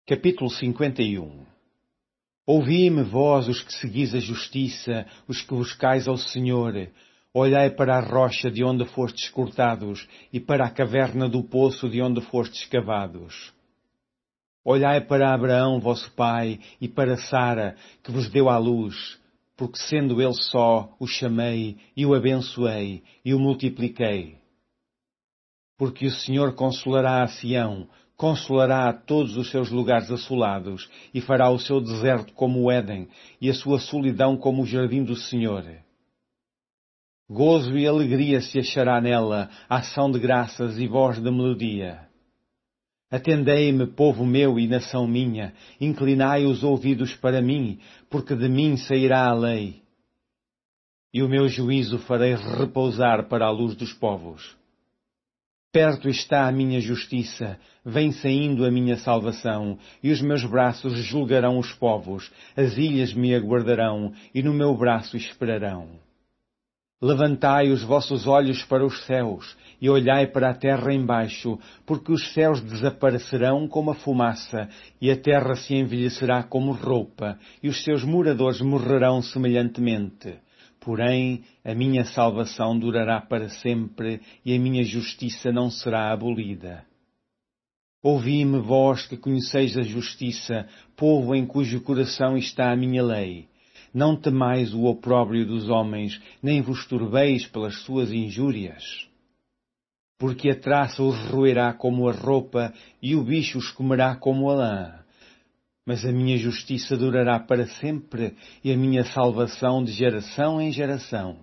Capítulo 51. Ouvi-me, vós, os que seguis a justiça, os que buscais ao Senhor. Olhai para a rocha de onde fostes cortados, e para a caverna do poço de onde fostes cavados. Olhai para Abraão, vosso pai, e para Sara, que vos deu à luz, porque sendo ele só, o chamei, e o abençoei, e o multipliquei. Porque o Senhor consolará a Sião, consolará a todos os seus lugares assolados, e fará o seu deserto como o Éden, e a sua solidão como o jardim do Senhor. Gozo e alegria se achará nela, ação de graças e voz de melodia. Atendei-me, povo meu e nação minha, inclinai os ouvidos para mim, porque de mim sairá a lei. E o meu juízo farei repousar para a luz dos povos. Perto está a minha justiça, vem saindo a minha salvação, e os meus braços julgarão os povos, as ilhas me aguardarão, e no meu braço esperarão. Levantai os vossos olhos para os céus, e olhai para a terra embaixo, porque os céus desaparecerão como a fumaça, e a terra se envelhecerá como roupa, e os seus moradores morrerão semelhantemente. Porém, a minha salvação durará para sempre, e a minha justiça não será abolida. Ouvi-me, vós que conheceis a justiça, povo em cujo coração está a minha lei. Não temais o opróbrio dos homens, nem vos turbeis pelas suas injúrias. Porque a traça os roerá como a roupa, e o bicho os comerá como a lã. Mas a minha justiça durará para sempre, e a minha salvação de geração em geração.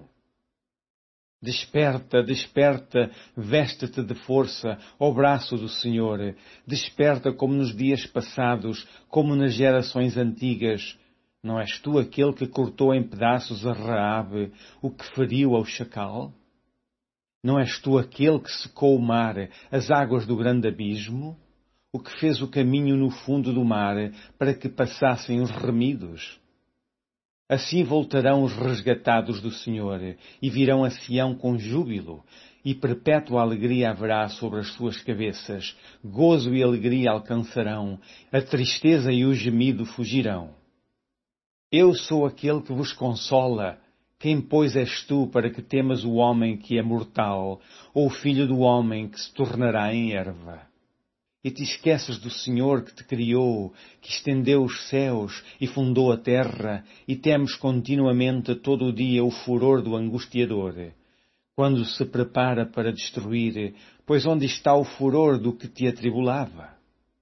Desperta, desperta, veste-te de força, ó braço do Senhor. Desperta como nos dias passados, como nas gerações antigas. Não és tu aquele que cortou em pedaços a Raabe, o que feriu ao chacal? Não és tu aquele que secou o mar, as águas do grande abismo? O que fez o caminho no fundo do mar, para que passassem os remidos? Assim voltarão os resgatados do Senhor, e virão a Sião com júbilo, e perpétua alegria haverá sobre as suas cabeças, gozo e alegria alcançarão, a tristeza e o gemido fugirão. Eu sou aquele que vos consola. Quem, pois, és tu para que temas o homem que é mortal, ou o filho do homem que se tornará em erva? E te esqueces do Senhor que te criou, que estendeu os céus e fundou a terra, e temes continuamente todo o dia o furor do angustiador, quando se prepara para destruir, pois onde está o furor do que te atribulava?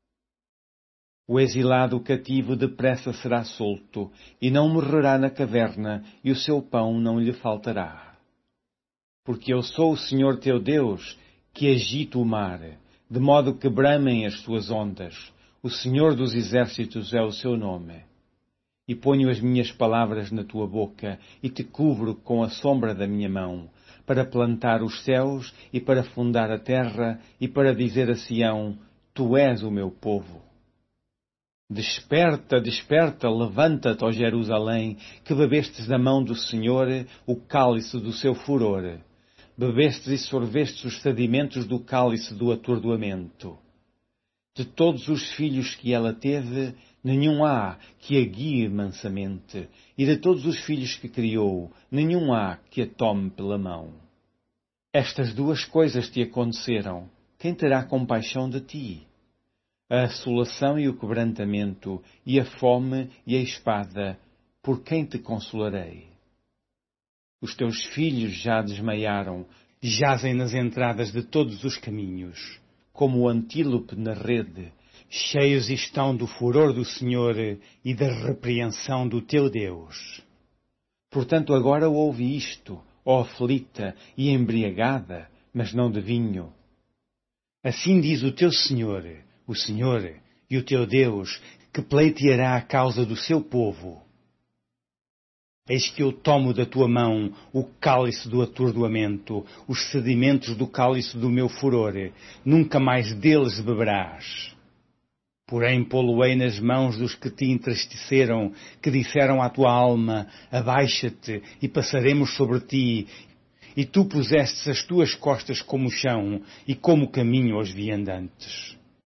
O exilado cativo depressa será solto, e não morrerá na caverna, e o seu pão não lhe faltará. Porque eu sou o Senhor teu Deus, que agito o mar, de modo que bramem as suas ondas. O Senhor dos exércitos é o seu nome. E ponho as minhas palavras na tua boca, e te cubro com a sombra da minha mão, para plantar os céus, e para fundar a terra, e para dizer a Sião, tu és o meu povo. Desperta, desperta, levanta-te, ó Jerusalém, que bebestes da mão do Senhor o cálice do seu furor. Bebestes e sorvestes os sedimentos do cálice do atordoamento. De todos os filhos que ela teve, nenhum há que a guie mansamente, e de todos os filhos que criou, nenhum há que a tome pela mão. Estas duas coisas te aconteceram, quem terá compaixão de ti? A assolação e o quebrantamento, e a fome e a espada, por quem te consolarei? Os teus filhos já desmaiaram, jazem nas entradas de todos os caminhos, como o antílope na rede, cheios estão do furor do Senhor e da repreensão do teu Deus. Portanto agora ouve isto, ó aflita e embriagada, mas não de vinho. Assim diz o teu Senhor, o Senhor e o teu Deus, que pleiteará a causa do seu povo. Eis que eu tomo da tua mão o cálice do atordoamento, os sedimentos do cálice do meu furor, nunca mais deles beberás. Porém pô-lo-ei nas mãos dos que te entristeceram, que disseram à tua alma, abaixa-te e passaremos sobre ti, e tu pusestes as tuas costas como o chão e como o caminho aos viandantes.